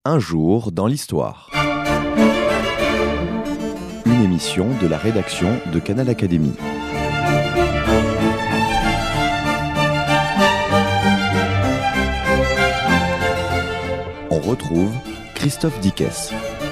Un jour dans l'histoire. Une émission de la rédaction de Canal Académie. On retrouve Christophe Dickès.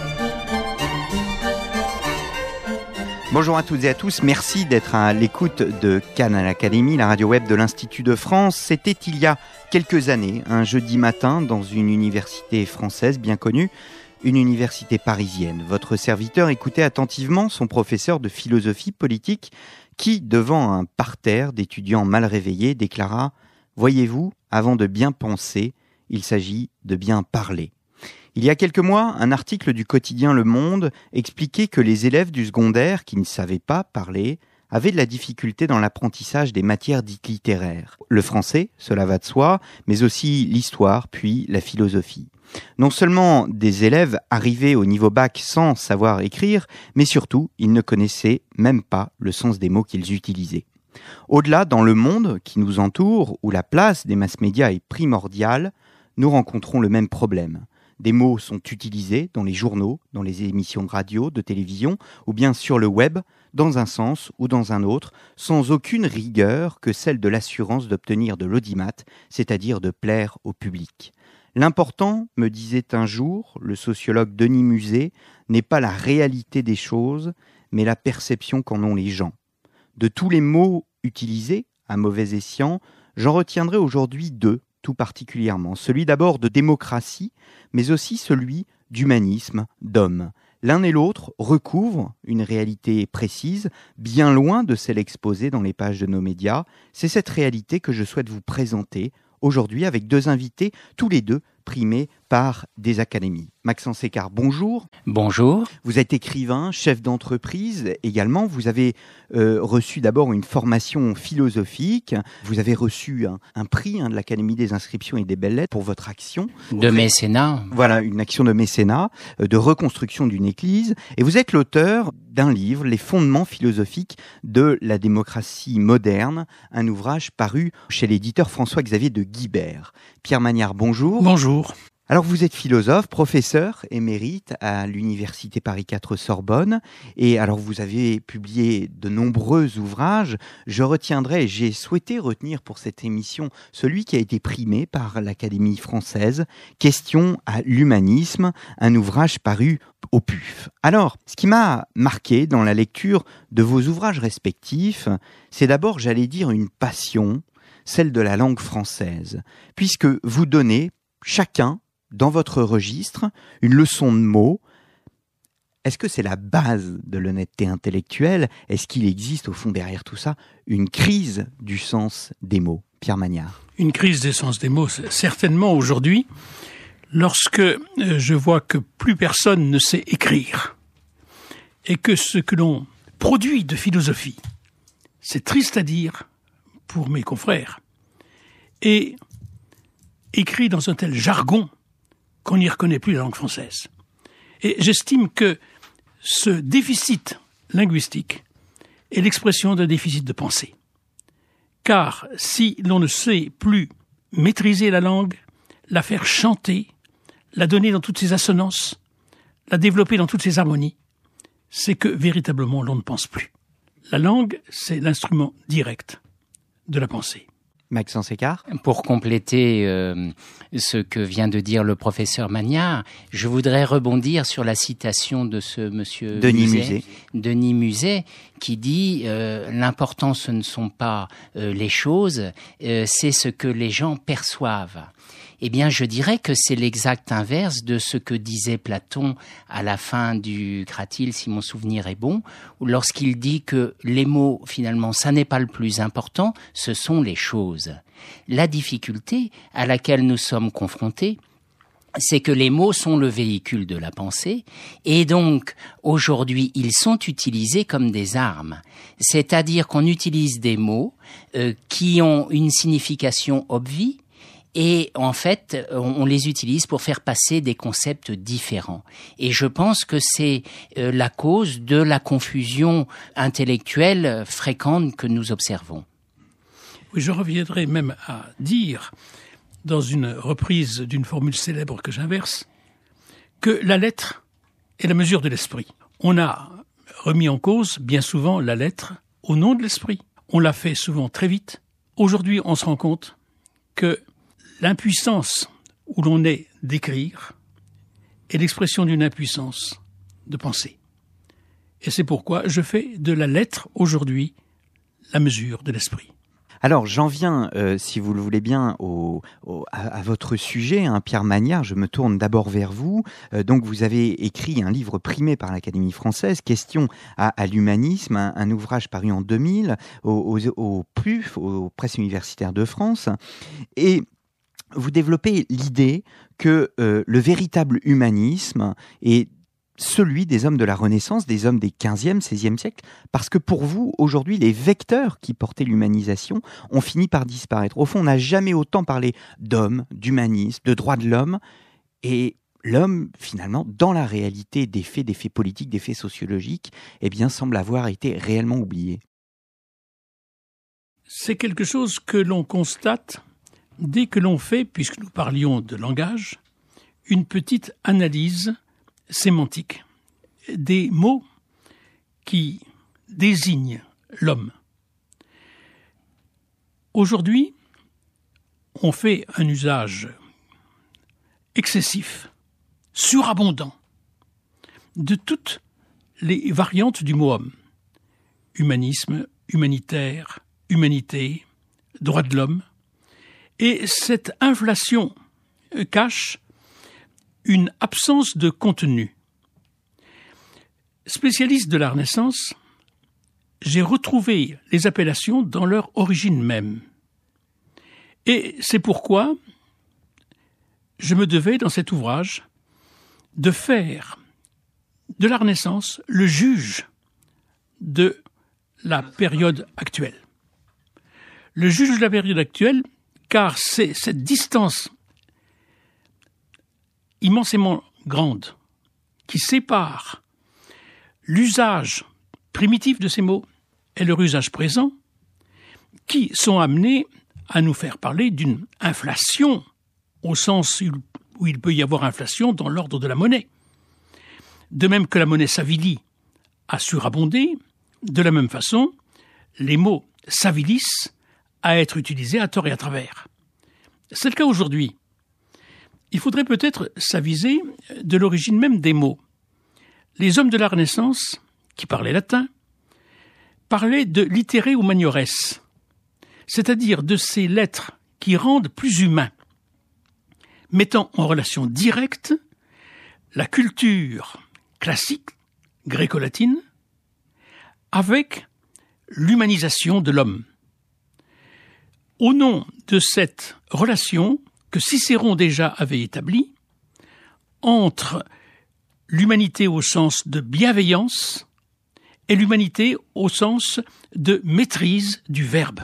Bonjour à toutes et à tous, merci d'être à l'écoute de Canal Académie, la radio web de l'Institut de France. C'était il y a quelques années, un jeudi matin, dans une université française bien connue, une université parisienne. Votre serviteur écoutait attentivement son professeur de philosophie politique qui, devant un parterre d'étudiants mal réveillés, déclara « Voyez-vous, avant de bien penser, il s'agit de bien parler ». Il y a quelques mois, un article du quotidien Le Monde expliquait que les élèves du secondaire qui ne savaient pas parler avaient de la difficulté dans l'apprentissage des matières dites littéraires. Le français, cela va de soi, mais aussi l'histoire, puis la philosophie. Non seulement des élèves arrivaient au niveau bac sans savoir écrire, mais surtout, ils ne connaissaient même pas le sens des mots qu'ils utilisaient. Au-delà, dans le monde qui nous entoure, où la place des mass-médias est primordiale, nous rencontrons le même problème. Des mots sont utilisés dans les journaux, dans les émissions de radio, de télévision, ou bien sur le web, dans un sens ou dans un autre, sans aucune rigueur que celle de l'assurance d'obtenir de l'audimat, c'est-à-dire de plaire au public. L'important, me disait un jour le sociologue Denis Muset, n'est pas la réalité des choses, mais la perception qu'en ont les gens. De tous les mots utilisés, à mauvais escient, j'en retiendrai aujourd'hui deux, tout particulièrement. Celui d'abord de démocratie, mais aussi celui d'humanisme, d'homme. L'un et l'autre recouvrent une réalité précise, bien loin de celle exposée dans les pages de nos médias. C'est cette réalité que je souhaite vous présenter aujourd'hui avec deux invités, tous les deux primés par des académies. Maxence Écart, bonjour. Bonjour. Vous êtes écrivain, chef d'entreprise également. Vous avez reçu d'abord une formation philosophique. Vous avez reçu un prix de l'Académie des inscriptions et des belles-lettres pour votre action. De mécénat. Voilà, une action de mécénat, de reconstruction d'une église. Et vous êtes l'auteur d'un livre, Les fondements philosophiques de la démocratie moderne, un ouvrage paru chez l'éditeur François-Xavier de Guibert. Pierre Magnard, bonjour. Bonjour. Alors vous êtes philosophe, professeur émérite à l'Université Paris 4 Sorbonne et alors vous avez publié de nombreux ouvrages. J'ai souhaité retenir pour cette émission celui qui a été primé par l'Académie française, Questions à l'humanisme, un ouvrage paru au PUF. Alors, ce qui m'a marqué dans la lecture de vos ouvrages respectifs, c'est d'abord, j'allais dire, une passion, celle de la langue française, puisque vous donnez chacun, dans votre registre, une leçon de mots. Est-ce que c'est la base de l'honnêteté intellectuelle ? Est-ce qu'il existe, au fond, derrière tout ça, une crise du sens des mots ? Pierre Magnard. Une crise des sens des mots, certainement aujourd'hui, lorsque je vois que plus personne ne sait écrire et que ce que l'on produit de philosophie, c'est triste à dire pour mes confrères, est écrit dans un tel jargon qu'on n'y reconnaît plus la langue française. Et j'estime que ce déficit linguistique est l'expression d'un déficit de pensée. Car si l'on ne sait plus maîtriser la langue, la faire chanter, la donner dans toutes ses assonances, la développer dans toutes ses harmonies, c'est que véritablement l'on ne pense plus. La langue, c'est l'instrument direct de la pensée. Maxence Écart. Pour compléter ce que vient de dire le professeur Magnard, je voudrais rebondir sur la citation de ce monsieur Denis Muset, qui dit l'important ce ne sont pas les choses, c'est ce que les gens perçoivent. Eh bien, je dirais que c'est l'exact inverse de ce que disait Platon à la fin du Cratyle, si mon souvenir est bon, lorsqu'il dit que les mots, finalement, ça n'est pas le plus important, ce sont les choses. La difficulté à laquelle nous sommes confrontés, c'est que les mots sont le véhicule de la pensée et donc aujourd'hui ils sont utilisés comme des armes. C'est-à-dire qu'on utilise des mots qui ont une signification obvie et en fait on les utilise pour faire passer des concepts différents. Et je pense que c'est la cause de la confusion intellectuelle fréquente que nous observons. Oui, je reviendrai même à dire, dans une reprise d'une formule célèbre que j'inverse, que la lettre est la mesure de l'esprit. On a remis en cause bien souvent la lettre au nom de l'esprit. On l'a fait souvent très vite. Aujourd'hui, on se rend compte que l'impuissance où l'on est d'écrire est l'expression d'une impuissance de penser. Et c'est pourquoi je fais de la lettre aujourd'hui la mesure de l'esprit. Alors, j'en viens, si vous le voulez bien, à votre sujet, hein, Pierre Magnard. Je me tourne d'abord vers vous. Donc, vous avez écrit un livre primé par l'Académie française, Questions à l'humanisme, un ouvrage paru en 2000 au PUF, aux Presses universitaires de France. Et vous développez l'idée que le véritable humanisme est celui des hommes de la Renaissance, des hommes des 15e, 16e siècle, parce que pour vous, aujourd'hui, les vecteurs qui portaient l'humanisation ont fini par disparaître. Au fond, on n'a jamais autant parlé d'hommes, d'humanisme, de droits de l'homme, et l'homme, finalement, dans la réalité des faits politiques, des faits sociologiques, eh bien, semble avoir été réellement oublié. C'est quelque chose que l'on constate dès que l'on fait, puisque nous parlions de langage, une petite analyse sémantique des mots qui désignent l'homme. Aujourd'hui, on fait un usage excessif, surabondant, de toutes les variantes du mot homme. Humanisme, humanitaire, humanité, droit de l'homme. Et cette inflation cache une absence de contenu. Spécialiste de la Renaissance, j'ai retrouvé les appellations dans leur origine même. Et c'est pourquoi je me devais, dans cet ouvrage, de faire de la Renaissance le juge de la période actuelle. Le juge de la période actuelle, car c'est cette distance immensément grande qui sépare l'usage primitif de ces mots et leur usage présent, qui sont amenés à nous faire parler d'une inflation, au sens où il peut y avoir inflation dans l'ordre de la monnaie. De même que la monnaie s'avilit a surabondé, de la même façon, les mots s'avilissent à être utilisés à tort et à travers. C'est le cas aujourd'hui. Il faudrait peut-être s'aviser de l'origine même des mots. Les hommes de la Renaissance, qui parlaient latin, parlaient de litterae humaniores, c'est-à-dire de ces lettres qui rendent plus humain, mettant en relation directe la culture classique, gréco-latine, avec l'humanisation de l'homme. Au nom de cette relation que Cicéron déjà avait établie entre l'humanité au sens de bienveillance et l'humanité au sens de maîtrise du verbe.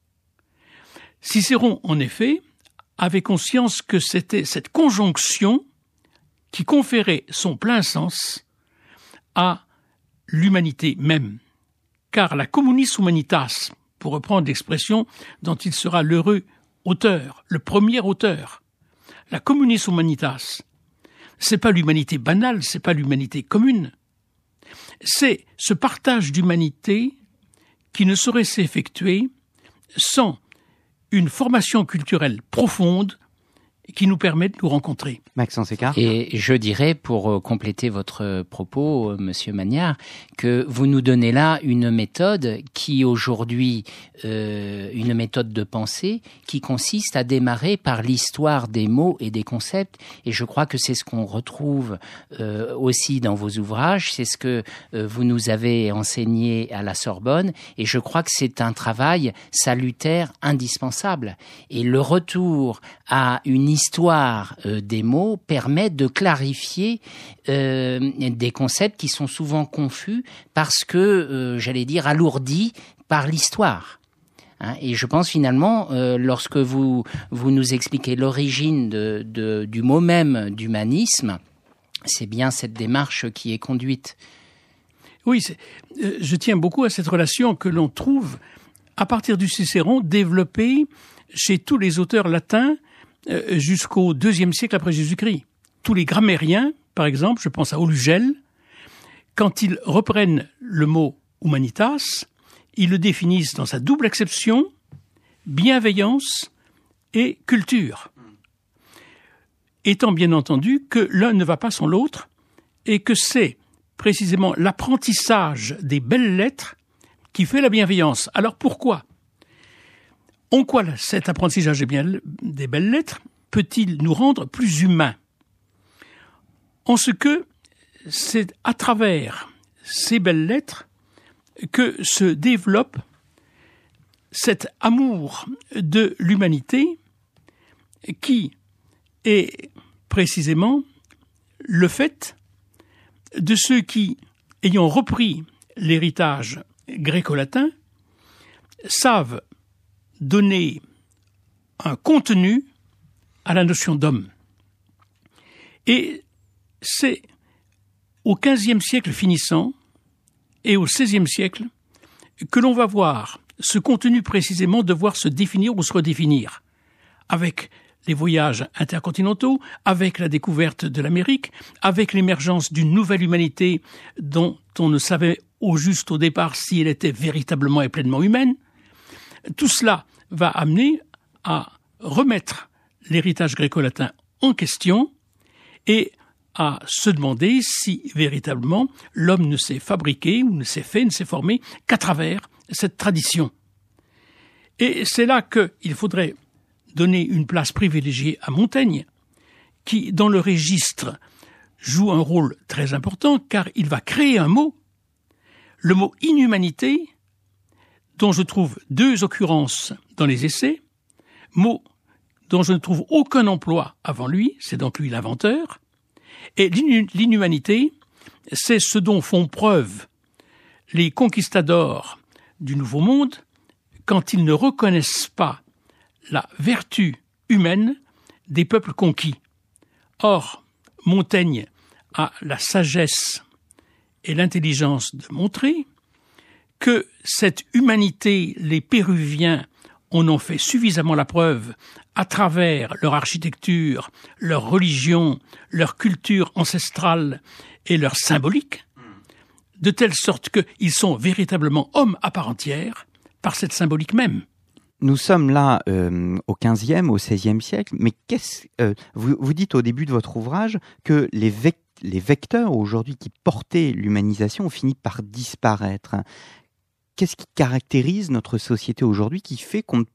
Cicéron, en effet, avait conscience que c'était cette conjonction qui conférait son plein sens à l'humanité même. Car la communis humanitas, pour reprendre l'expression dont il sera l'heureux auteur, le premier auteur, la communis humanitas, c'est pas l'humanité banale, c'est pas l'humanité commune. C'est ce partage d'humanité qui ne saurait s'effectuer sans une formation culturelle profonde qui nous permet de nous rencontrer. Maxence Écart. Et je dirais, pour compléter votre propos, Monsieur Magnard, que vous nous donnez là une méthode qui aujourd'hui, une méthode de pensée qui consiste à démarrer par l'histoire des mots et des concepts. Et je crois que c'est ce qu'on retrouve aussi dans vos ouvrages, c'est ce que vous nous avez enseigné à la Sorbonne. Et je crois que c'est un travail salutaire, indispensable. Et le retour à une histoire des mots permet de clarifier des concepts qui sont souvent confus parce que, j'allais dire, alourdis par l'histoire. Et je pense finalement, lorsque vous nous expliquez l'origine du mot même d'humanisme, c'est bien cette démarche qui est conduite. Oui, je tiens beaucoup à cette relation que l'on trouve à partir du Cicéron développée chez tous les auteurs latins jusqu'au IIe siècle après Jésus-Christ. Tous les grammairiens par exemple, je pense à Aulugel, quand ils reprennent le mot humanitas, ils le définissent dans sa double acception, bienveillance et culture. Étant bien entendu que l'un ne va pas sans l'autre et que c'est précisément l'apprentissage des belles lettres qui fait la bienveillance. Alors pourquoi ? En quoi cet apprentissage des belles lettres peut-il nous rendre plus humains ? En ce que c'est à travers ces belles lettres que se développe cet amour de l'humanité qui est précisément le fait de ceux qui, ayant repris l'héritage gréco-latin, savent donner un contenu à la notion d'homme. Et c'est au XVe siècle finissant et au XVIe siècle que l'on va voir ce contenu précisément devoir se définir ou se redéfinir, avec les voyages intercontinentaux, avec la découverte de l'Amérique, avec l'émergence d'une nouvelle humanité dont on ne savait au juste au départ si elle était véritablement et pleinement humaine. Tout cela va amener à remettre l'héritage gréco-latin en question et à se demander si véritablement l'homme ne s'est fabriqué ou ne s'est formé qu'à travers cette tradition. Et c'est là qu'il faudrait donner une place privilégiée à Montaigne, qui, dans le registre, joue un rôle très important, car il va créer un mot, le mot inhumanité, dont je trouve 2 occurrences dans les essais, mot dont je ne trouve aucun emploi avant lui, c'est donc lui l'inventeur, et l'inhumanité, c'est ce dont font preuve les conquistadors du Nouveau Monde quand ils ne reconnaissent pas la vertu humaine des peuples conquis. Or, Montaigne a la sagesse et l'intelligence de montrer que cette humanité, les Péruviens en ont fait suffisamment la preuve à travers leur architecture, leur religion, leur culture ancestrale et leur symbolique, de telle sorte qu'ils sont véritablement hommes à part entière par cette symbolique même. Nous sommes là au XVe, au XVIe siècle, mais vous dites au début de votre ouvrage que les vecteurs aujourd'hui qui portaient l'humanisation ont fini par disparaître. Qu'est-ce qui caractérise notre société aujourd'hui qui fait qu'on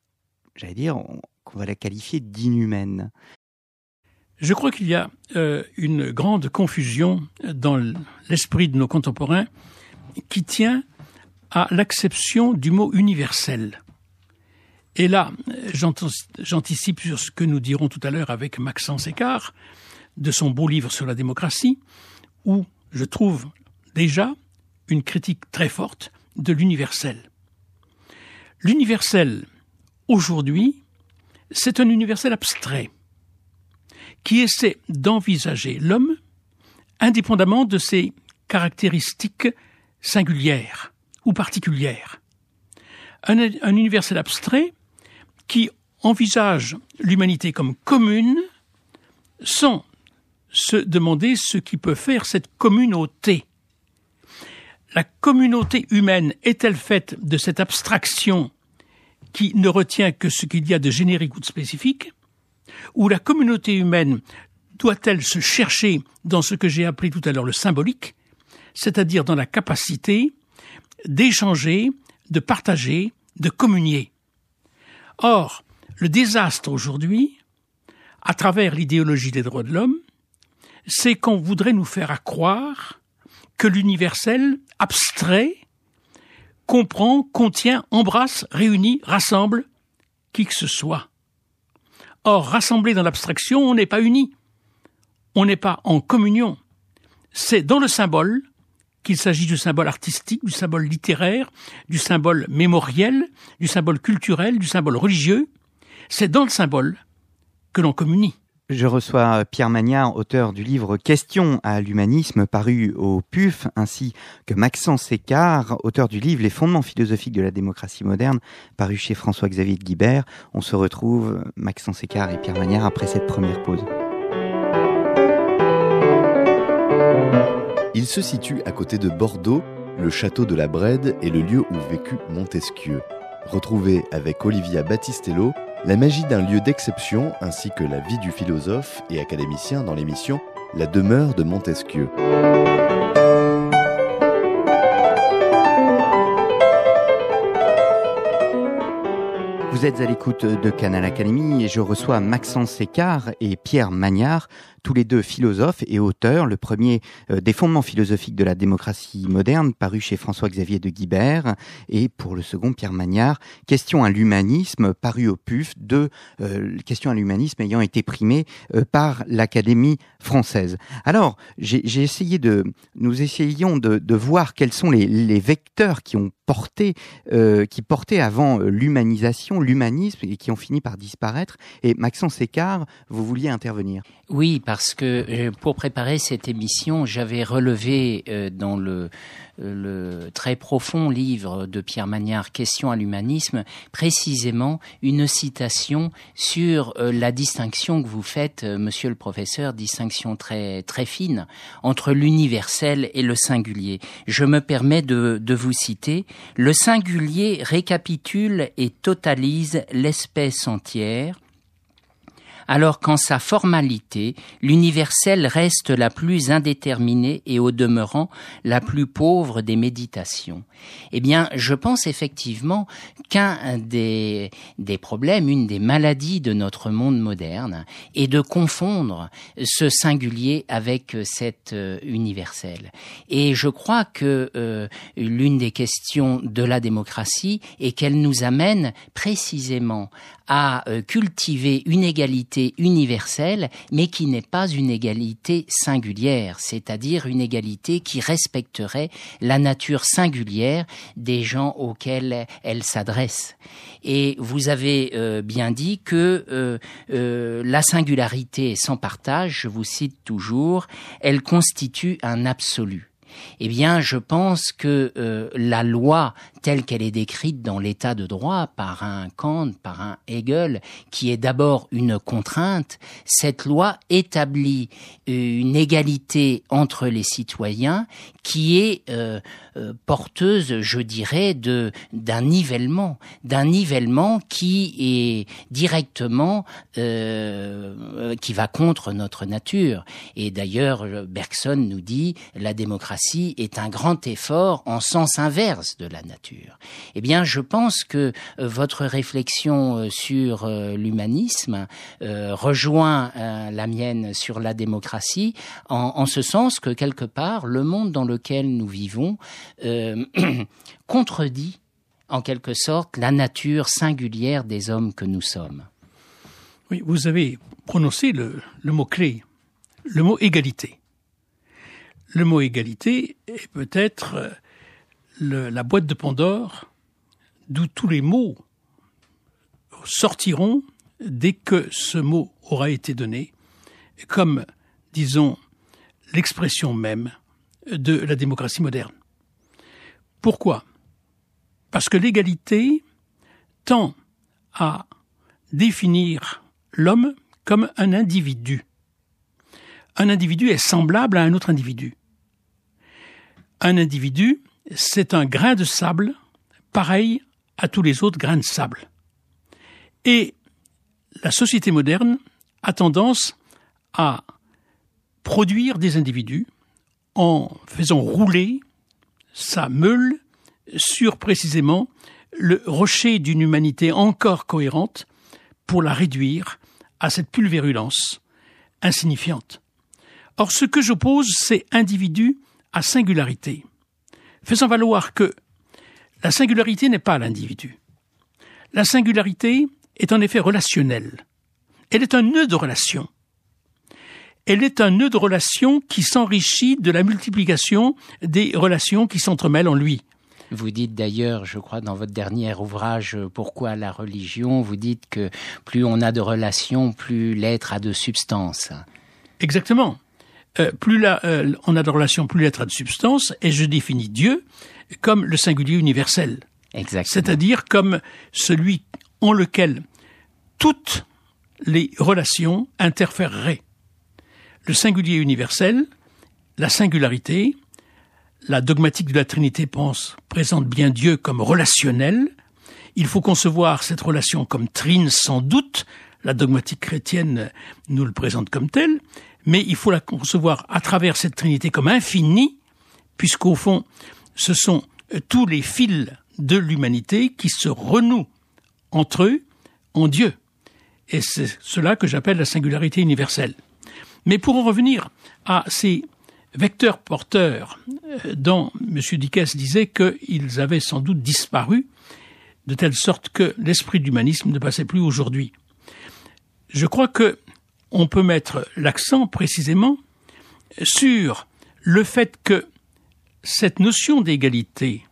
va la qualifier d'inhumaine ? Je crois qu'il y a une grande confusion dans l'esprit de nos contemporains qui tient à l'acception du mot universel. Et là, j'anticipe sur ce que nous dirons tout à l'heure avec Maxence Écart, de son beau livre sur la démocratie, où je trouve déjà une critique très forte de l'universel. L'universel, aujourd'hui, c'est un universel abstrait qui essaie d'envisager l'homme indépendamment de ses caractéristiques singulières ou particulières. Un universel abstrait qui envisage l'humanité comme commune sans se demander ce qui peut faire cette communauté. La communauté humaine est-elle faite de cette abstraction qui ne retient que ce qu'il y a de générique ou de spécifique, ou la communauté humaine doit-elle se chercher dans ce que j'ai appelé tout à l'heure le symbolique, c'est-à-dire dans la capacité d'échanger, de partager, de communier. Or, le désastre aujourd'hui, à travers l'idéologie des droits de l'homme, c'est qu'on voudrait nous faire croire que l'universel abstrait comprend, contient, embrasse, réunit, rassemble qui que ce soit. Or, rassemblé dans l'abstraction, on n'est pas unis. On n'est pas en communion. C'est dans le symbole, qu'il s'agit du symbole artistique, du symbole littéraire, du symbole mémoriel, du symbole culturel, du symbole religieux. C'est dans le symbole que l'on communie. Je reçois Pierre Magnard, auteur du livre « Questions à l'humanisme » paru au PUF, ainsi que Maxence Écart, auteur du livre « Les fondements philosophiques de la démocratie moderne » paru chez François-Xavier de Guibert. On se retrouve, Maxence Écart et Pierre Magnard, après cette première pause. Il se situe à côté de Bordeaux, le château de la Brède est le lieu où vécut Montesquieu. Retrouvez avec Olivia Battistello la magie d'un lieu d'exception ainsi que la vie du philosophe et académicien dans l'émission La demeure de Montesquieu. Vous êtes à l'écoute de Canal Académie et je reçois Maxence Sécard et Pierre Magnard, tous les deux philosophes et auteurs. Le premier des fondements philosophiques de la démocratie moderne, paru chez François-Xavier de Guibert, et pour le second, Pierre Magnard, Question à l'humanisme, paru au PUF, Question à l'humanisme ayant été primé par l'Académie française. Alors, nous essayions de voir quels sont les vecteurs qui portaient avant l'humanisation, l'humanisme, et qui ont fini par disparaître. Et Maxence Sécard, vous vouliez intervenir. Oui, parce que pour préparer cette émission, j'avais relevé dans le très profond livre de Pierre Magnard, Question à l'humanisme, précisément une citation sur la distinction que vous faites, monsieur le professeur, distinction très, très fine, entre l'universel et le singulier. Je me permets de vous citer: « Le singulier récapitule et totalise l'espèce entière, alors qu'en sa formalité, l'universel reste la plus indéterminée et au demeurant la plus pauvre des méditations. » Eh bien, je pense effectivement qu'un des problèmes, une des maladies de notre monde moderne est de confondre ce singulier avec cet universel. Et je crois que l'une des questions de la démocratie est qu'elle nous amène précisément à cultiver une égalité universelle, mais qui n'est pas une égalité singulière, c'est-à-dire une égalité qui respecterait la nature singulière des gens auxquels elle s'adresse. Et vous avez bien dit que la singularité est sans partage, je vous cite toujours, elle constitue un absolu. Eh bien, je pense que la loi telle qu'elle est décrite dans l'état de droit par un Kant, par un Hegel, qui est d'abord une contrainte, cette loi établit une égalité entre les citoyens qui est porteuse, je dirais, d'un nivellement qui est directement qui va contre notre nature. Et d'ailleurs, Bergson nous dit la démocratie est un grand effort en sens inverse de la nature. Eh bien, je pense que votre réflexion sur l'humanisme rejoint la mienne sur la démocratie, en ce sens que, quelque part, le monde dans lequel nous vivons contredit, en quelque sorte, la nature singulière des hommes que nous sommes. Oui, vous avez prononcé le mot-clé, le mot égalité. Le mot égalité est peut-être la boîte de Pandore d'où tous les mots sortiront dès que ce mot aura été donné, comme, disons, l'expression même de la démocratie moderne. Pourquoi ? Parce que l'égalité tend à définir l'homme comme un individu. Un individu est semblable à un autre individu. Un individu, c'est un grain de sable pareil à tous les autres grains de sable. Et la société moderne a tendance à produire des individus en faisant rouler sa meule sur précisément le rocher d'une humanité encore cohérente pour la réduire à cette pulvérulence insignifiante. Or, ce que j'oppose, c'est individu à singularité, faisant valoir que la singularité n'est pas l'individu. La singularité est en effet relationnelle. Elle est un nœud de relation. Elle est un nœud de relation qui s'enrichit de la multiplication des relations qui s'entremêlent en lui. Vous dites d'ailleurs, je crois, dans votre dernier ouvrage « Pourquoi la religion ?», vous dites que plus on a de relations, plus l'être a de substance. Exactement. Plus on a de relations, plus l'être a de substance, et je définis Dieu comme le singulier universel. Exactement. C'est-à-dire comme celui en lequel toutes les relations interféreraient. Le singulier universel, la singularité, la dogmatique de la Trinité présente bien Dieu comme relationnel. Il faut concevoir cette relation comme trine sans doute. La dogmatique chrétienne nous le présente comme tel, mais il faut la concevoir à travers cette Trinité comme infinie, puisqu'au fond, ce sont tous les fils de l'humanité qui se renouent entre eux en Dieu. Et c'est cela que j'appelle la singularité universelle. Mais pour en revenir à ces vecteurs porteurs dont M. Dickès disait qu'ils avaient sans doute disparu, de telle sorte que l'esprit d'humanisme ne passait plus aujourd'hui. Je crois que on peut mettre l'accent précisément sur le fait que cette notion d'égalité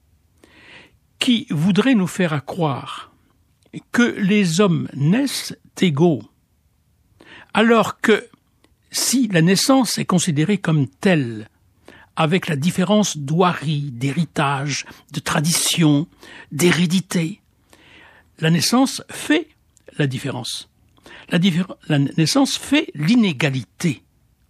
qui voudrait nous faire croire que les hommes naissent égaux, alors que si la naissance est considérée comme telle, avec la différence d'ouarie, d'héritage, de tradition, d'hérédité, la naissance fait la différence. La naissance fait l'inégalité.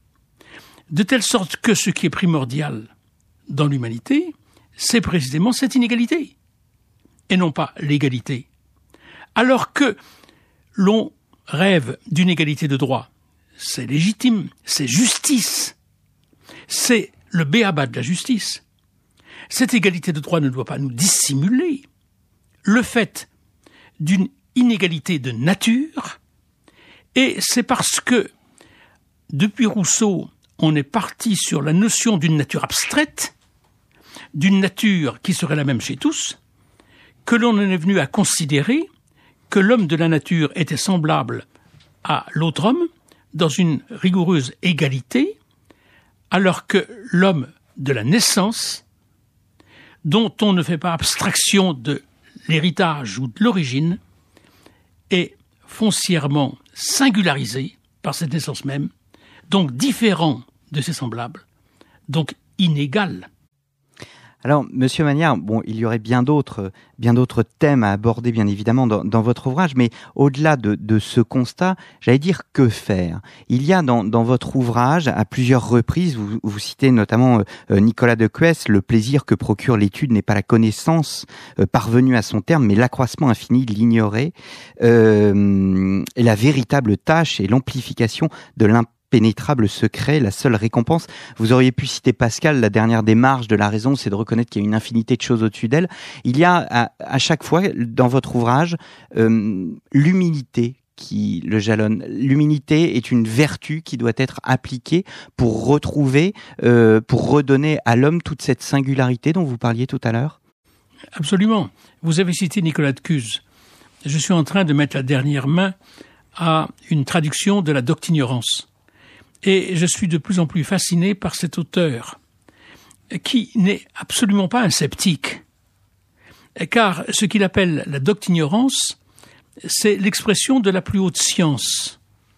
De telle sorte que ce qui est primordial dans l'humanité, c'est précisément cette inégalité, et non pas l'égalité. Alors que l'on rêve d'une égalité de droit, c'est légitime, c'est justice, c'est le b.a.-ba de la justice. Cette égalité de droit ne doit pas nous dissimuler le fait d'une inégalité de nature, et c'est parce que, depuis Rousseau, on est parti sur la notion d'une nature abstraite, d'une nature qui serait la même chez tous, que l'on en est venu à considérer que l'homme de la nature était semblable à l'autre homme dans une rigoureuse égalité, alors que l'homme de la naissance, dont on ne fait pas abstraction de l'héritage ou de l'origine, est foncièrement singularisé par cette naissance même, donc différent de ses semblables, donc inégal. Alors, Monsieur Magnard, bon, il y aurait bien d'autres thèmes à aborder, bien évidemment, dans votre ouvrage, mais au-delà de ce constat, j'allais dire que faire. Il y a dans votre ouvrage, à plusieurs reprises, vous citez notamment Nicolas de Quès, le plaisir que procure l'étude n'est pas la connaissance parvenue à son terme, mais l'accroissement infini de l'ignoré, et la véritable tâche et l'amplification de pénétrable secret, la seule récompense. Vous auriez pu citer Pascal, la dernière des marges de la raison, c'est de reconnaître qu'il y a une infinité de choses au-dessus d'elle. Il y a à chaque fois dans votre ouvrage l'humilité qui le jalonne. L'humilité est une vertu qui doit être appliquée pour retrouver, pour redonner à l'homme toute cette singularité dont vous parliez tout à l'heure. Absolument. Vous avez cité Nicolas de Cuse. Je suis en train de mettre la dernière main à une traduction de la Doctignorance. Et je suis de plus en plus fasciné par cet auteur, qui n'est absolument pas un sceptique, car ce qu'il appelle la doctignorance, c'est l'expression de la plus haute science.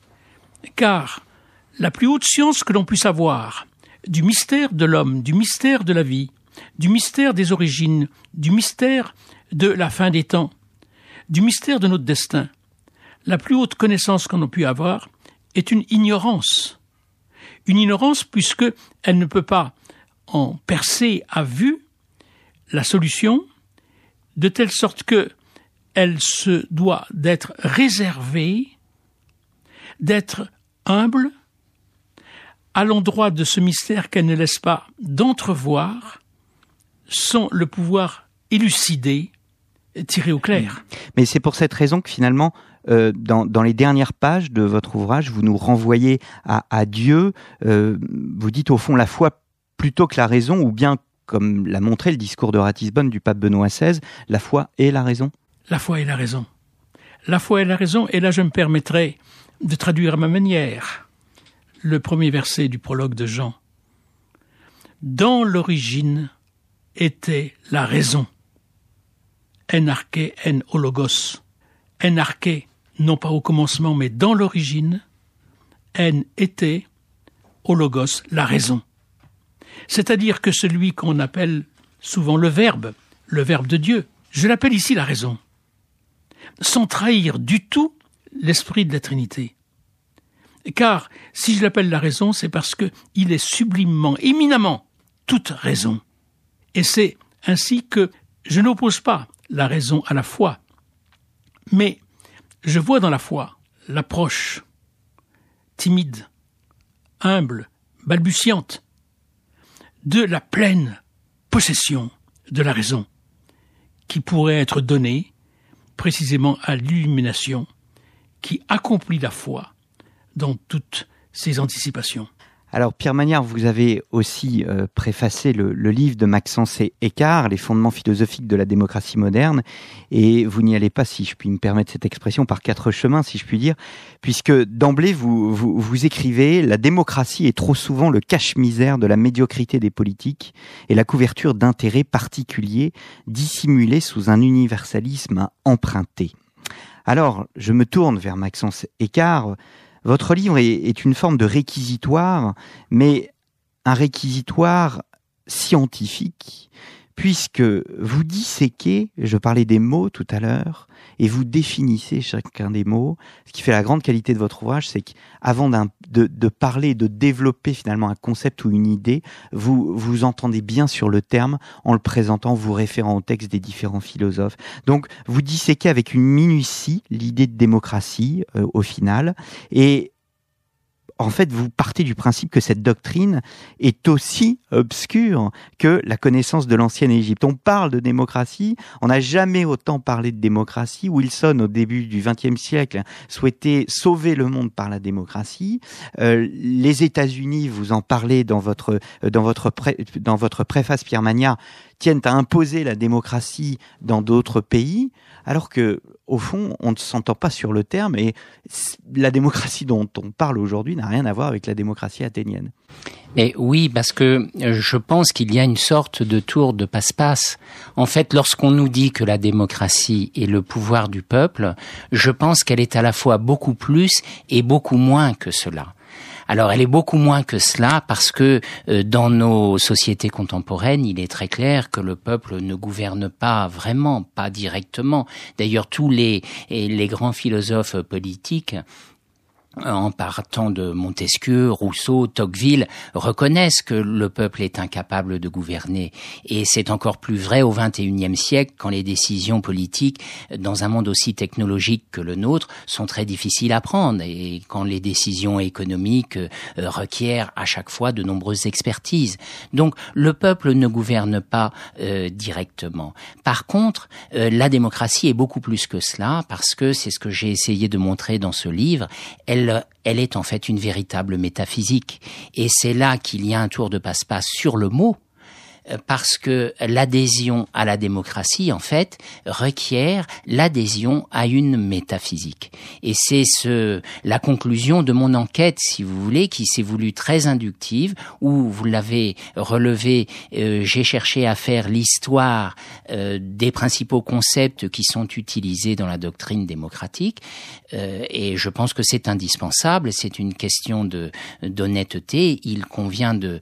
Car la plus haute science que l'on puisse avoir du mystère de l'homme, du mystère de la vie, du mystère des origines, du mystère de la fin des temps, du mystère de notre destin, la plus haute connaissance qu'on a pu avoir est une ignorance. Une ignorance puisque elle ne peut pas en percer à vue la solution, de telle sorte que elle se doit d'être réservée, d'être humble, à l'endroit de ce mystère qu'elle ne laisse pas d'entrevoir, sans le pouvoir élucider, tirer au clair. Mais c'est pour cette raison que finalement, dans les dernières pages de votre ouvrage, vous nous renvoyez à Dieu. Vous dites au fond la foi plutôt que la raison, ou bien, comme l'a montré le discours de Ratisbonne du pape Benoît XVI, la foi est la raison. La foi est la raison. La foi est la raison, et là je me permettrai de traduire à ma manière le premier verset du prologue de Jean. Dans l'origine était la raison. En arché, en hologos. En arché, non pas au commencement, mais dans l'origine. En était, hologos, la raison. C'est-à-dire que celui qu'on appelle souvent le Verbe de Dieu, je l'appelle ici la raison, sans trahir du tout l'esprit de la Trinité. Car si je l'appelle la raison, c'est parce qu'il est sublimement, éminemment toute raison. Et c'est ainsi que je n'oppose pas la raison à la foi, mais je vois dans la foi l'approche timide, humble, balbutiante de la pleine possession de la raison qui pourrait être donnée précisément à l'illumination qui accomplit la foi dans toutes ses anticipations. Alors Pierre Magnard, vous avez aussi préfacé le livre de Maxence Écart, Les fondements philosophiques de la démocratie moderne, et vous n'y allez pas, si je puis me permettre cette expression, par quatre chemins, si je puis dire, puisque d'emblée vous écrivez « La démocratie est trop souvent le cache-misère de la médiocrité des politiques et la couverture d'intérêts particuliers dissimulés sous un universalisme emprunté ». Alors, je me tourne vers Maxence Écart. Votre livre est une forme de réquisitoire, mais un réquisitoire scientifique, puisque vous disséquez, je parlais des mots tout à l'heure, et vous définissez chacun des mots. Ce qui fait la grande qualité de votre ouvrage, c'est qu'avant de parler, de développer finalement un concept ou une idée, vous entendez bien sur le terme en le présentant, vous référant au texte des différents philosophes. Donc, vous disséquez avec une minutie l'idée de démocratie au final, et en fait, vous partez du principe que cette doctrine est aussi obscure que la connaissance de l'ancienne Égypte. On parle de démocratie, on n'a jamais autant parlé de démocratie. Wilson, au début du XXe siècle, souhaitait sauver le monde par la démocratie. Les États-Unis, vous en parlez dans votre préface, Pierre Magnard, tiennent à imposer la démocratie dans d'autres pays, alors que, au fond, on ne s'entend pas sur le terme, et la démocratie dont on parle aujourd'hui n'a rien à voir avec la démocratie athénienne. Mais oui, parce que je pense qu'il y a une sorte de tour de passe-passe. En fait, lorsqu'on nous dit que la démocratie est le pouvoir du peuple, je pense qu'elle est à la fois beaucoup plus et beaucoup moins que cela. Alors, elle est beaucoup moins que cela parce que dans nos sociétés contemporaines, il est très clair que le peuple ne gouverne pas vraiment, pas directement. D'ailleurs, tous les grands philosophes politiques, en partant de Montesquieu, Rousseau, Tocqueville, reconnaissent que le peuple est incapable de gouverner. Et c'est encore plus vrai au XXIe siècle, quand les décisions politiques, dans un monde aussi technologique que le nôtre, sont très difficiles à prendre, et quand les décisions économiques requièrent à chaque fois de nombreuses expertises. Donc, le peuple ne gouverne pas directement. Par contre, la démocratie est beaucoup plus que cela, parce que c'est ce que j'ai essayé de montrer dans ce livre. Elle est en fait une véritable métaphysique. Et c'est là qu'il y a un tour de passe-passe sur le mot, parce que l'adhésion à la démocratie, en fait, requiert l'adhésion à une métaphysique. Et c'est la conclusion de mon enquête, si vous voulez, qui s'est voulue très inductive, où, vous l'avez relevé, j'ai cherché à faire l'histoire des principaux concepts qui sont utilisés dans la doctrine démocratique, et je pense que c'est indispensable, c'est une question d'honnêteté. Il convient de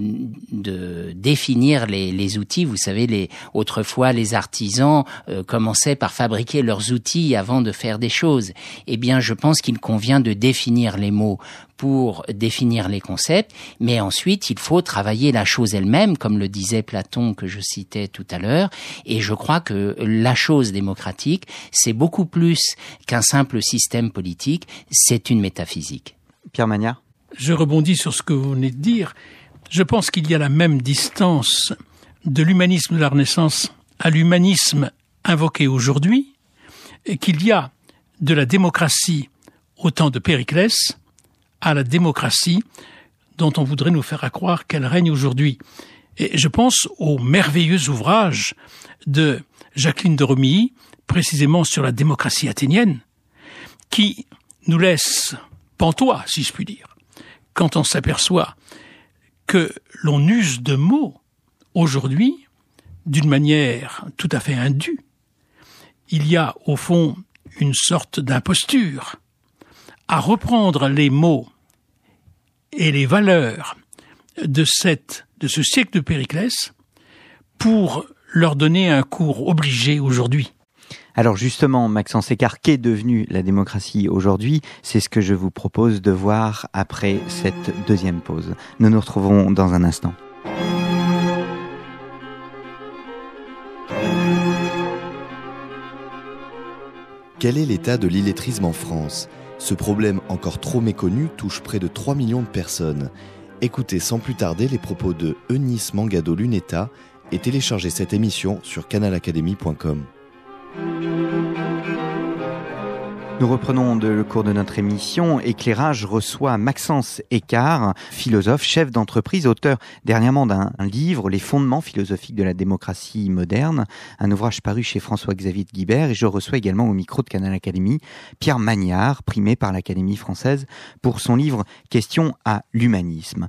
définir les outils. Vous savez, autrefois, les artisans commençaient par fabriquer leurs outils avant de faire des choses. Eh bien, je pense qu'il convient de définir les mots pour définir les concepts, mais ensuite, il faut travailler la chose elle-même, comme le disait Platon, que je citais tout à l'heure, et je crois que la chose démocratique, c'est beaucoup plus qu'un simple système politique, c'est une métaphysique. Pierre Magnard ? Je rebondis sur ce que vous venez de dire. Je pense qu'il y a la même distance de l'humanisme de la Renaissance à l'humanisme invoqué aujourd'hui, et qu'il y a de la démocratie au temps de Périclès à la démocratie dont on voudrait nous faire croire qu'elle règne aujourd'hui. Et je pense au merveilleux ouvrage de Jacqueline de Romilly, précisément sur la démocratie athénienne, qui nous laisse pantois, si je puis dire, quand on s'aperçoit que l'on use de mots aujourd'hui d'une manière tout à fait indue. Il y a au fond une sorte d'imposture à reprendre les mots et les valeurs de ce siècle de Périclès pour leur donner un cours obligé aujourd'hui. Alors justement, Maxence Écart, qu'est devenue la démocratie aujourd'hui ? C'est ce que je vous propose de voir après cette deuxième pause. Nous nous retrouvons dans un instant. Quel est l'état de l'illettrisme en France ? Ce problème encore trop méconnu touche près de 3 millions de personnes. Écoutez sans plus tarder les propos de Eunice Mangado-Luneta et téléchargez cette émission sur canalacademy.com. Nous reprenons le cours de notre émission. Éclairage reçoit Maxence Eckart, philosophe, chef d'entreprise, auteur dernièrement d'un livre, Les fondements philosophiques de la démocratie moderne, un ouvrage paru chez François-Xavier de Guibert. Et je reçois également au micro de Canal Académie Pierre Magnard, primé par l'Académie française pour son livre Questions à l'humanisme.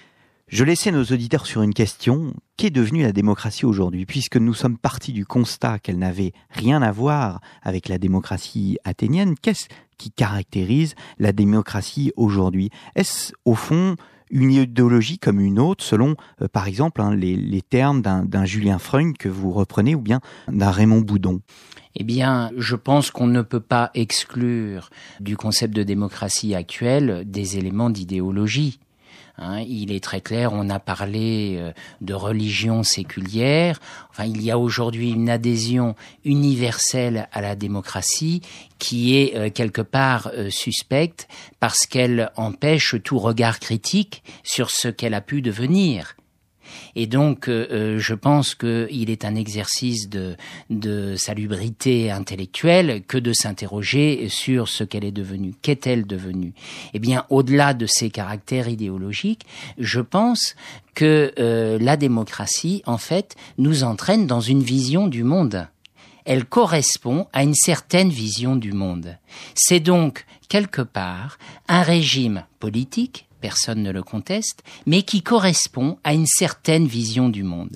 Je laissais nos auditeurs sur une question. Qu'est devenue la démocratie aujourd'hui ? Puisque nous sommes partis du constat qu'elle n'avait rien à voir avec la démocratie athénienne, qu'est-ce qui caractérise la démocratie aujourd'hui ? Est-ce au fond une idéologie comme une autre, selon par exemple les termes d'un Julien Freund que vous reprenez ou bien d'un Raymond Boudon ? Eh bien, je pense qu'on ne peut pas exclure du concept de démocratie actuel des éléments d'idéologie. Il est très clair, on a parlé de religion séculière. Enfin, il y a aujourd'hui une adhésion universelle à la démocratie qui est quelque part suspecte parce qu'elle empêche tout regard critique sur ce qu'elle a pu devenir. Et donc, je pense qu'il est un exercice de salubrité intellectuelle que de s'interroger sur ce qu'elle est devenue. Qu'est-elle devenue ? Eh bien, au-delà de ses caractères idéologiques, je pense que la démocratie, en fait, nous entraîne dans une vision du monde. Elle correspond à une certaine vision du monde. C'est donc, quelque part, un régime politique, personne ne le conteste, mais qui correspond à une certaine vision du monde.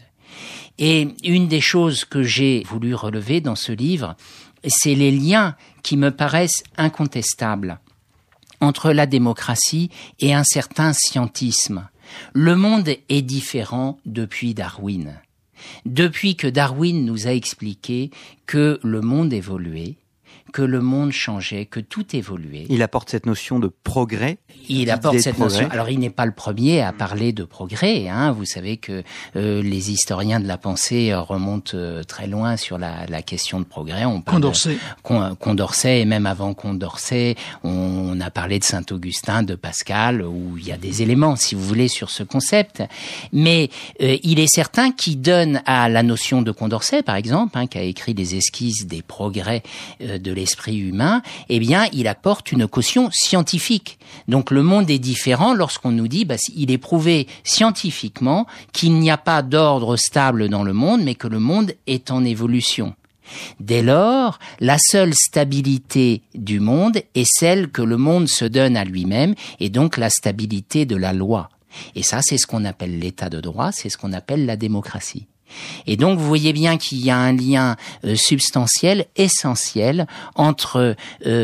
Et une des choses que j'ai voulu relever dans ce livre, c'est les liens qui me paraissent incontestables entre la démocratie et un certain scientisme. Le monde est différent depuis Darwin. Depuis que Darwin nous a expliqué que le monde évoluait, que le monde changeait, que tout évoluait. Il apporte cette notion de progrès. Il apporte cette notion. Alors, il n'est pas le premier à parler de progrès. Vous savez que les historiens de la pensée remontent très loin sur la question de progrès. On parle Condorcet, et même avant Condorcet, on a parlé de Saint-Augustin, de Pascal, où il y a des éléments, si vous voulez, sur ce concept. Mais il est certain qu'il donne à la notion de Condorcet, par exemple, qui a écrit des esquisses des progrès de l'esprit humain, eh bien, il apporte une caution scientifique. Donc, le monde est différent lorsqu'on nous dit, il est prouvé scientifiquement qu'il n'y a pas d'ordre stable dans le monde, mais que le monde est en évolution. Dès lors, la seule stabilité du monde est celle que le monde se donne à lui-même, et donc la stabilité de la loi. Et ça, c'est ce qu'on appelle l'état de droit, c'est ce qu'on appelle la démocratie. Et donc, vous voyez bien qu'il y a un lien substantiel, essentiel, entre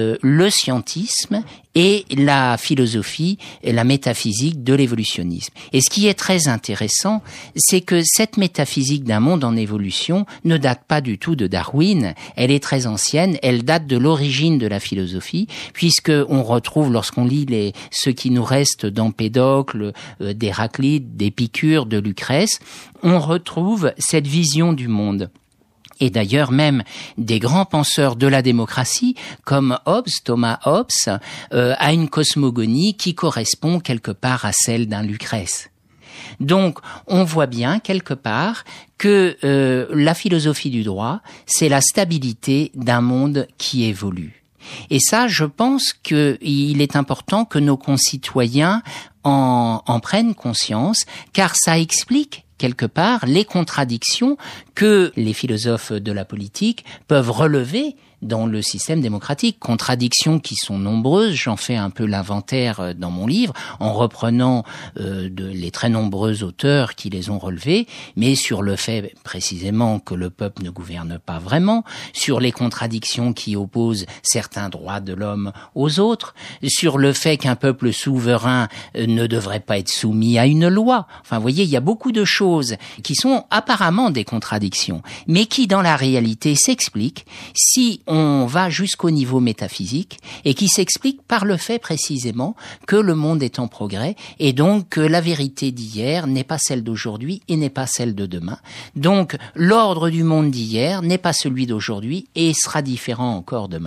le scientisme et la philosophie et la métaphysique de l'évolutionnisme. Et ce qui est très intéressant, c'est que cette métaphysique d'un monde en évolution ne date pas du tout de Darwin, elle est très ancienne, elle date de l'origine de la philosophie, puisque on retrouve, lorsqu'on lit ce qui nous reste d'Empédocle, d'Héraclite, d'Épicure, de Lucrèce, on retrouve cette vision du monde. Et d'ailleurs, même des grands penseurs de la démocratie, comme Thomas Hobbes, a une cosmogonie qui correspond quelque part à celle d'un Lucrèce. Donc, on voit bien quelque part que la philosophie du droit, c'est la stabilité d'un monde qui évolue. Et ça, je pense qu'il est important que nos concitoyens en prennent conscience, car ça explique quelque part les contradictions que les philosophes de la politique peuvent relever dans le système démocratique. Contradictions qui sont nombreuses, j'en fais un peu l'inventaire dans mon livre, en reprenant les très nombreux auteurs qui les ont relevés, mais sur le fait précisément que le peuple ne gouverne pas vraiment, sur les contradictions qui opposent certains droits de l'homme aux autres, sur le fait qu'un peuple souverain ne devrait pas être soumis à une loi. Enfin, vous voyez, il y a beaucoup de choses qui sont apparemment des contradictions, mais qui dans la réalité s'expliquent si on va jusqu'au niveau métaphysique et qui s'explique par le fait précisément que le monde est en progrès et donc que la vérité d'hier n'est pas celle d'aujourd'hui et n'est pas celle de demain. Donc l'ordre du monde d'hier n'est pas celui d'aujourd'hui et sera différent encore demain.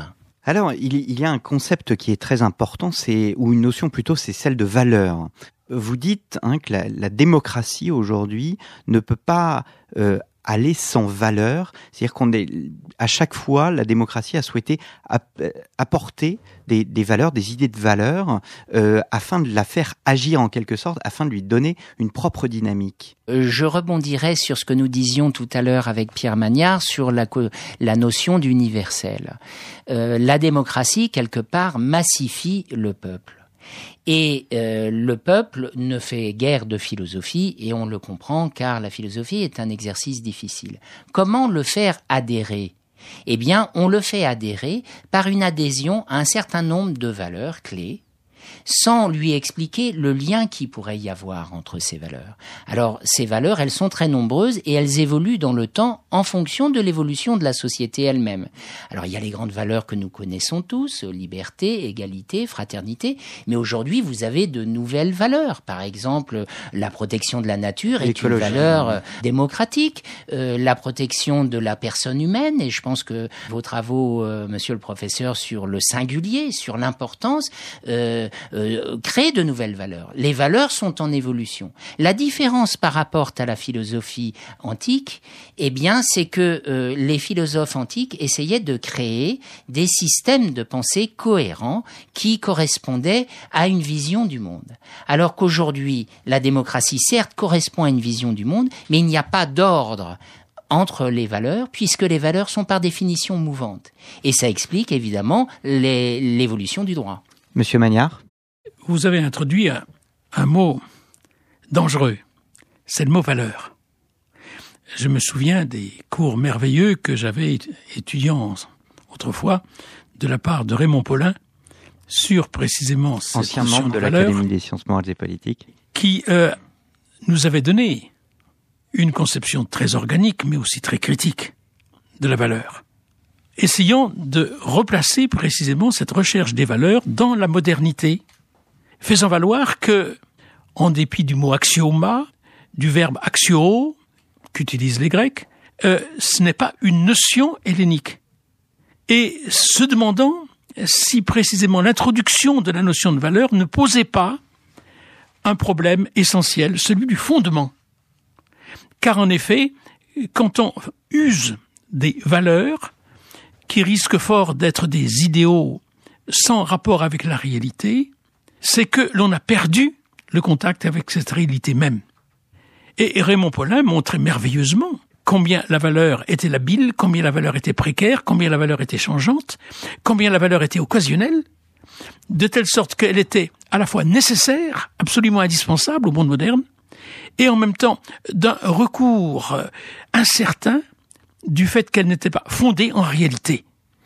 Alors, il y a un concept qui est très important, ou une notion plutôt, c'est celle de valeur. Vous dites que la démocratie aujourd'hui ne peut pas aller sans valeur. C'est-à-dire à chaque fois, la démocratie a souhaité apporter des valeurs, des idées de valeurs, afin de la faire agir en quelque sorte, afin de lui donner une propre dynamique. Je rebondirai sur ce que nous disions tout à l'heure avec Pierre Magnard sur la notion d'universel. La démocratie, quelque part, massifie le peuple. Et le peuple ne fait guère de philosophie, et on le comprend car la philosophie est un exercice difficile. Comment le faire adhérer ? Eh bien, on le fait adhérer par une adhésion à un certain nombre de valeurs clés, sans lui expliquer le lien qu'il pourrait y avoir entre ces valeurs. Alors, ces valeurs, elles sont très nombreuses et elles évoluent dans le temps en fonction de l'évolution de la société elle-même. Alors, il y a les grandes valeurs que nous connaissons tous, liberté, égalité, fraternité, mais aujourd'hui, vous avez de nouvelles valeurs. Par exemple, la protection de la nature est une valeur démocratique, la protection de la personne humaine, et je pense que vos travaux, monsieur le professeur, sur le singulier, sur l'importance, créer de nouvelles valeurs. Les valeurs sont en évolution. La différence par rapport à la philosophie antique, eh bien, c'est que les philosophes antiques essayaient de créer des systèmes de pensée cohérents qui correspondaient à une vision du monde. Alors qu'aujourd'hui, la démocratie, certes, correspond à une vision du monde, mais il n'y a pas d'ordre entre les valeurs, puisque les valeurs sont par définition mouvantes. Et ça explique évidemment l'évolution du droit. Monsieur Magnard ? Vous avez introduit un mot dangereux, c'est le mot valeur. Je me souviens des cours merveilleux que j'avais étudiant autrefois de la part de Raymond Paulin sur précisément cette ancien membre de l'Académie des sciences morales et politiques, qui nous avait donné une conception très organique mais aussi très critique de la valeur. Essayons de replacer précisément cette recherche des valeurs dans la modernité, faisant valoir que, en dépit du mot axioma, du verbe axio, qu'utilisent les Grecs, ce n'est pas une notion hellénique. Et se demandant si précisément l'introduction de la notion de valeur ne posait pas un problème essentiel, celui du fondement. Car en effet, quand on use des valeurs qui risquent fort d'être des idéaux sans rapport avec la réalité, c'est que l'on a perdu le contact avec cette réalité même. Et Raymond Paulin montrait merveilleusement combien la valeur était labile, combien la valeur était précaire, combien la valeur était changeante, combien la valeur était occasionnelle, de telle sorte qu'elle était à la fois nécessaire, absolument indispensable au monde moderne, et en même temps d'un recours incertain du fait qu'elle n'était pas fondée en réalité.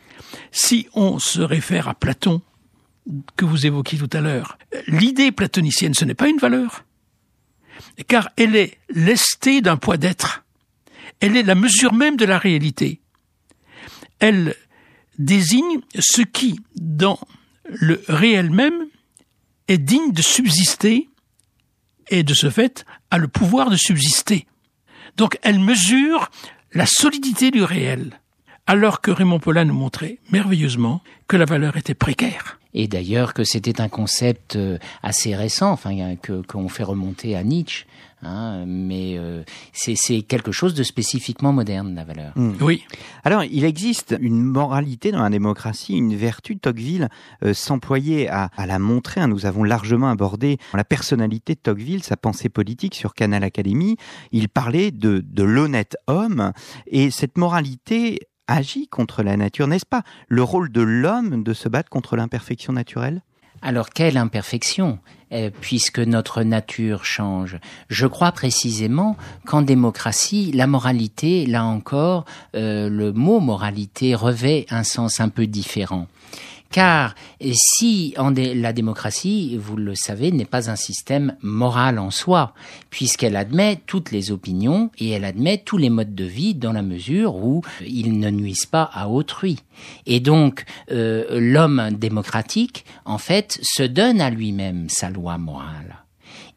Si on se réfère à Platon, que vous évoquiez tout à l'heure, l'idée platonicienne, ce n'est pas une valeur, car elle est lestée d'un poids d'être. Elle est la mesure même de la réalité. Elle désigne ce qui, dans le réel même, est digne de subsister et, de ce fait, a le pouvoir de subsister. Donc, elle mesure la solidité du réel, alors que Raymond Paulin nous montrait merveilleusement que la valeur était précaire. Et d'ailleurs que c'était un concept assez récent, qu'on fait remonter à Nietzsche, mais c'est quelque chose de spécifiquement moderne, la valeur. Oui. Alors, il existe une moralité dans la démocratie, une vertu. Tocqueville s'employait à la montrer. Nous avons largement abordé la personnalité de Tocqueville, sa pensée politique sur Canal Académie. Il parlait de l'honnête homme, et cette moralité agit contre la nature, n'est-ce pas le rôle de l'homme de se battre contre l'imperfection naturelle ? Alors, quelle imperfection, puisque notre nature change. Je crois précisément qu'en démocratie, la moralité, là encore, le mot moralité revêt un sens un peu différent. Car si la démocratie, vous le savez, n'est pas un système moral en soi, puisqu'elle admet toutes les opinions et elle admet tous les modes de vie dans la mesure où ils ne nuisent pas à autrui. Et donc, l'homme démocratique, en fait, se donne à lui-même sa loi morale.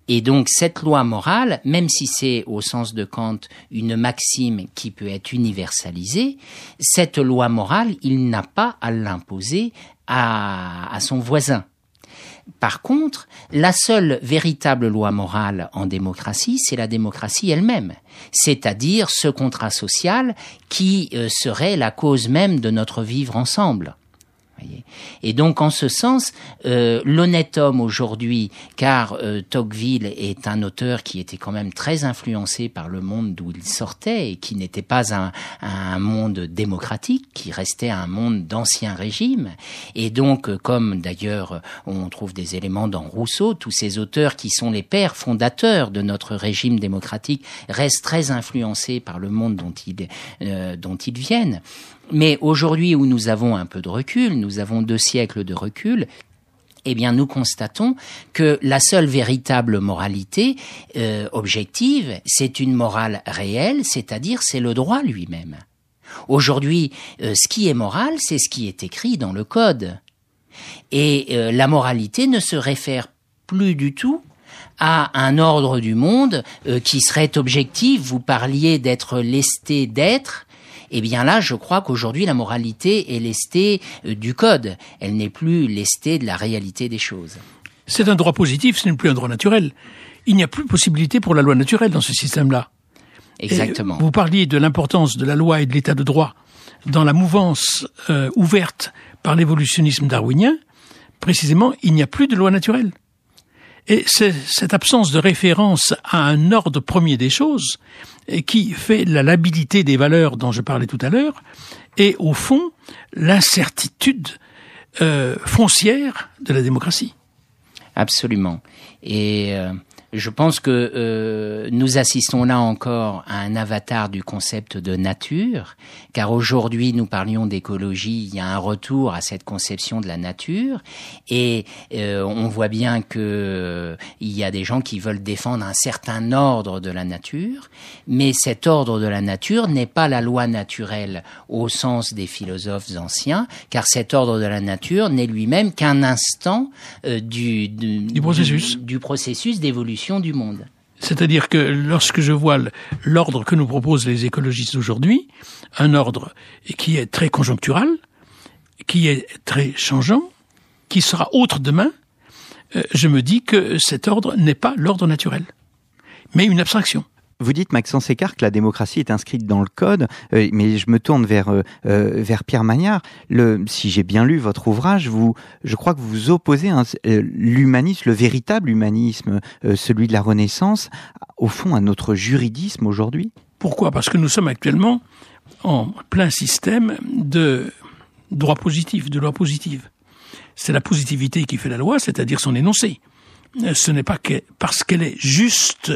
Et donc cette loi morale, même si c'est au sens de Kant une maxime qui peut être universalisée, cette loi morale, il n'a pas à l'imposer à son voisin. Par contre, la seule véritable loi morale en démocratie, c'est la démocratie elle-même, c'est-à-dire ce contrat social qui serait la cause même de notre vivre ensemble. Et donc, en ce sens, l'honnête homme aujourd'hui, car Tocqueville est un auteur qui était quand même très influencé par le monde d'où il sortait et qui n'était pas un monde démocratique, qui restait un monde d'ancien régime. Et donc, comme d'ailleurs on trouve des éléments dans Rousseau, tous ces auteurs qui sont les pères fondateurs de notre régime démocratique restent très influencés par le monde dont ils viennent. Mais aujourd'hui où nous avons un peu de recul, nous avons 2 siècles de recul, eh bien nous constatons que la seule véritable moralité objective, c'est une morale réelle, c'est-à-dire c'est le droit lui-même. Aujourd'hui, ce qui est moral, c'est ce qui est écrit dans le code. Et la moralité ne se réfère plus du tout à un ordre du monde qui serait objectif. Vous parliez d'être lesté d'être. Eh bien là, je crois qu'aujourd'hui, la moralité est lestée du code. Elle n'est plus lestée de la réalité des choses. C'est un droit positif, ce n'est plus un droit naturel. Il n'y a plus possibilité pour la loi naturelle dans ce système-là. Exactement. Et vous parliez de l'importance de la loi et de l'état de droit dans la mouvance ouverte par l'évolutionnisme darwinien. Précisément, il n'y a plus de loi naturelle. Et c'est cette absence de référence à un ordre premier des choses qui fait la labilité des valeurs dont je parlais tout à l'heure, et au fond, l'incertitude foncière de la démocratie. Absolument. Et je pense que nous assistons là encore à un avatar du concept de nature, car aujourd'hui nous parlions d'écologie, il y a un retour à cette conception de la nature, et on voit bien que il y a des gens qui veulent défendre un certain ordre de la nature, mais cet ordre de la nature n'est pas la loi naturelle au sens des philosophes anciens, car cet ordre de la nature n'est lui-même qu'un instant du processus d'évolution du monde. C'est-à-dire que lorsque je vois l'ordre que nous proposent les écologistes aujourd'hui, un ordre qui est très conjonctural, qui est très changeant, qui sera autre demain, je me dis que cet ordre n'est pas l'ordre naturel, mais une abstraction. Vous dites, Maxence Eckart, que la démocratie est inscrite dans le code, mais je me tourne vers Pierre Magnard. Si j'ai bien lu votre ouvrage, je crois que vous opposez l'humanisme, le véritable humanisme, celui de la Renaissance, au fond à notre juridisme aujourd'hui. Pourquoi ? Parce que nous sommes actuellement en plein système de droit positif, de loi positive. C'est la positivité qui fait la loi, c'est-à-dire son énoncé. Ce n'est pas parce qu'elle est juste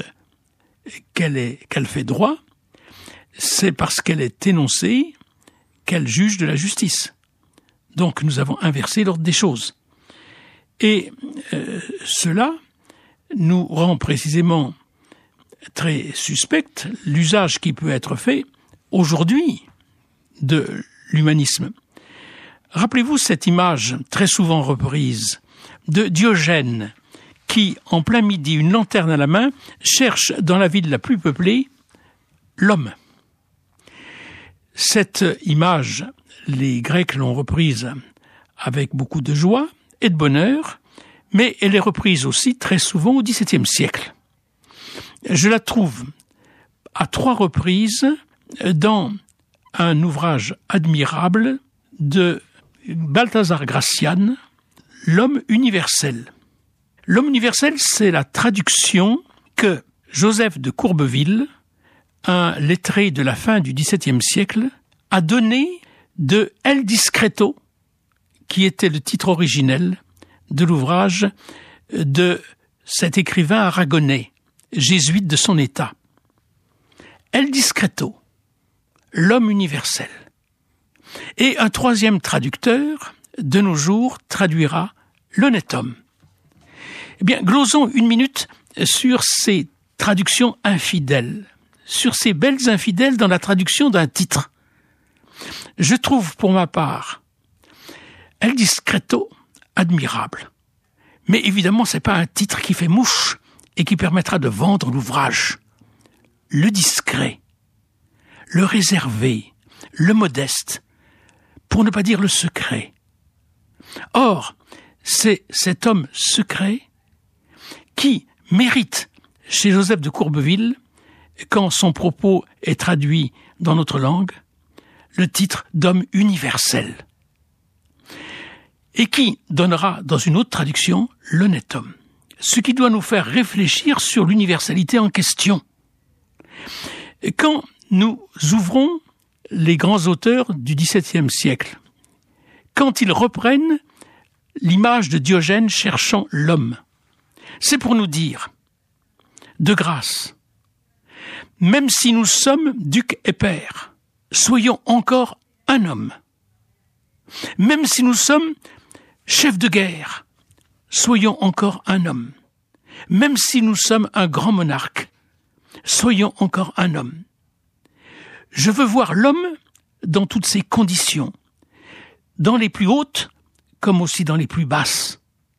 qu'elle fait droit, c'est parce qu'elle est énoncée qu'elle juge de la justice. Donc nous avons inversé l'ordre des choses. Et cela nous rend précisément très suspect l'usage qui peut être fait aujourd'hui de l'humanisme. Rappelez-vous cette image très souvent reprise de Diogène qui, en plein midi, une lanterne à la main, cherche dans la ville la plus peuplée l'homme. Cette image, les Grecs l'ont reprise avec beaucoup de joie et de bonheur, mais elle est reprise aussi très souvent au XVIIe siècle. Je la trouve à 3 reprises dans un ouvrage admirable de Balthazar Gracian, L'homme universel. L'homme universel, c'est la traduction que Joseph de Courbeville, un lettré de la fin du XVIIe siècle, a donnée de El Discreto, qui était le titre originel de l'ouvrage de cet écrivain aragonais, jésuite de son état. El Discreto, l'homme universel. Et un 3e traducteur, de nos jours, traduira l'honnête homme. Eh bien, glosons 1 minute sur ces traductions infidèles, sur ces belles infidèles dans la traduction d'un titre. Je trouve, pour ma part, El Discreto admirable. Mais évidemment, c'est pas un titre qui fait mouche, et qui permettra de vendre l'ouvrage. Le discret, le réservé, le modeste, pour ne pas dire le secret. Or, c'est cet homme secret qui mérite chez Joseph de Courbeville, quand son propos est traduit dans notre langue, le titre d'homme universel, et qui donnera dans une autre traduction l'honnête homme, ce qui doit nous faire réfléchir sur l'universalité en question. Quand nous ouvrons les grands auteurs du XVIIe siècle, quand ils reprennent l'image de Diogène cherchant l'homme, c'est pour nous dire, de grâce, même si nous sommes ducs et pairs, soyons encore un homme. Même si nous sommes chefs de guerre, soyons encore un homme. Même si nous sommes un grand monarque, soyons encore un homme. Je veux voir l'homme dans toutes ses conditions, dans les plus hautes comme aussi dans les plus basses.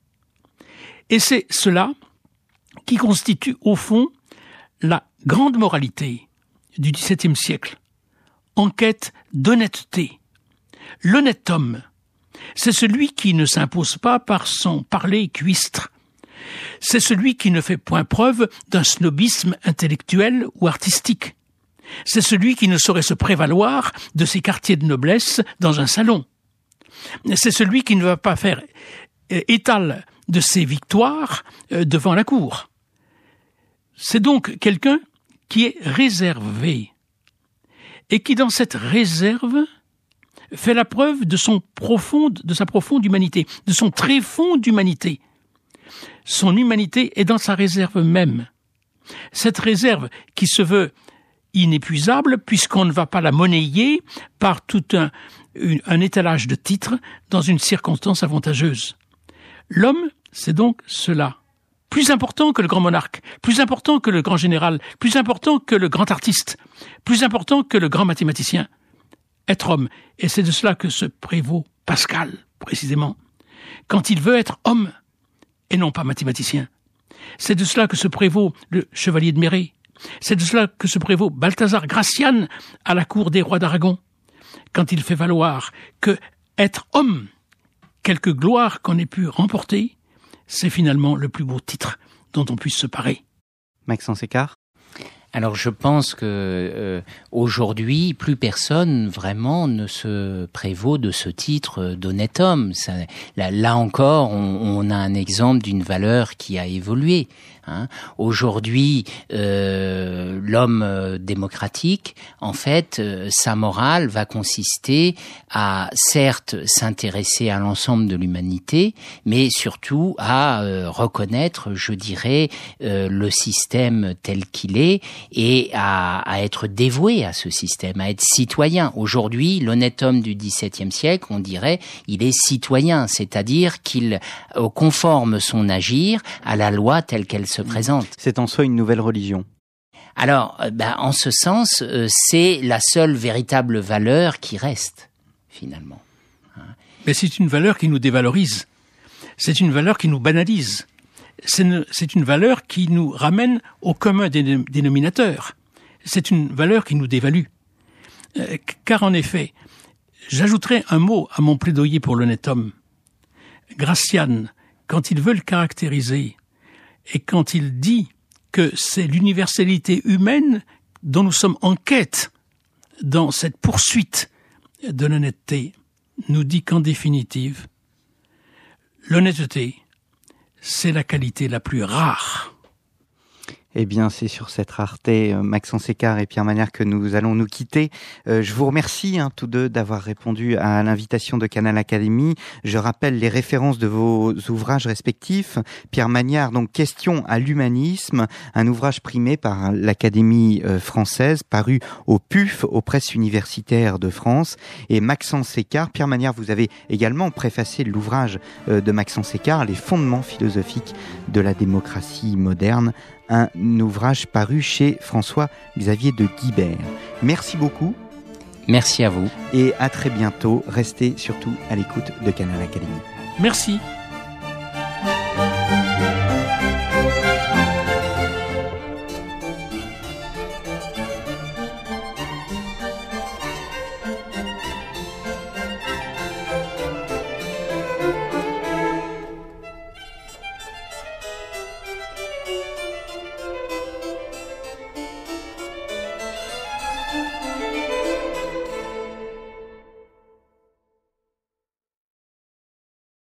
Et c'est cela qui constitue au fond la grande moralité du XVIIe siècle, en quête d'honnêteté. L'honnête homme, c'est celui qui ne s'impose pas par son parler cuistre. C'est celui qui ne fait point preuve d'un snobisme intellectuel ou artistique. C'est celui qui ne saurait se prévaloir de ses quartiers de noblesse dans un salon. C'est celui qui ne va pas faire étal de ses victoires devant la cour. C'est donc quelqu'un qui est réservé et qui, dans cette réserve, fait la preuve de sa profonde humanité, de son tréfonds d'humanité. Son humanité est dans sa réserve même. Cette réserve qui se veut inépuisable puisqu'on ne va pas la monnayer par tout un étalage de titres dans une circonstance avantageuse. L'homme, c'est donc cela. Plus important que le grand monarque, plus important que le grand général, plus important que le grand artiste, plus important que le grand mathématicien. Être homme, et c'est de cela que se prévaut Pascal, précisément, quand il veut être homme et non pas mathématicien. C'est de cela que se prévaut le chevalier de Méré. C'est de cela que se prévaut Balthazar Gracian à la cour des rois d'Aragon, quand il fait valoir que être homme, quelque gloire qu'on ait pu remporter, c'est finalement le plus beau titre dont on puisse se parer. Maxence Écart. Alors je pense que aujourd'hui, plus personne vraiment ne se prévaut de ce titre d'honnête homme. Là encore, on a un exemple d'une valeur qui a évolué. Aujourd'hui, l'homme démocratique, en fait, sa morale va consister à certes s'intéresser à l'ensemble de l'humanité, mais surtout à reconnaître, je dirais, le système tel qu'il est et à être dévoué à ce système, à être citoyen. Aujourd'hui, l'honnête homme du XVIIe siècle, on dirait, il est citoyen, c'est-à-dire qu'il conforme son agir à la loi telle qu'elle se présente. C'est en soi une nouvelle religion. Alors, en ce sens, c'est la seule véritable valeur qui reste, finalement. Mais c'est une valeur qui nous dévalorise. C'est une valeur qui nous banalise. C'est une valeur qui nous ramène au commun dénominateur. C'est une valeur qui nous dévalue. Car en effet, j'ajouterai un mot à mon plaidoyer pour l'honnête homme. Gracian, quand il veut le caractériser, et quand il dit que c'est l'universalité humaine dont nous sommes en quête dans cette poursuite de l'honnêteté, nous dit qu'en définitive, l'honnêteté, c'est la qualité la plus rare. Eh bien, c'est sur cette rareté, Maxence Écart et Pierre Magnard, que nous allons nous quitter. Je vous remercie tous deux d'avoir répondu à l'invitation de Canal Académie. Je rappelle les références de vos ouvrages respectifs. Pierre Magnard, donc Questions à l'humanisme, un ouvrage primé par l'Académie française, paru au PUF, aux presses universitaires de France. Et Maxence Écart, Pierre Magnard, vous avez également préfacé l'ouvrage de Maxence Écart, Les fondements philosophiques de la démocratie moderne, un ouvrage paru chez François-Xavier de Guibert. Merci beaucoup. Merci à vous. Et à très bientôt. Restez surtout à l'écoute de Canal Académie. Merci.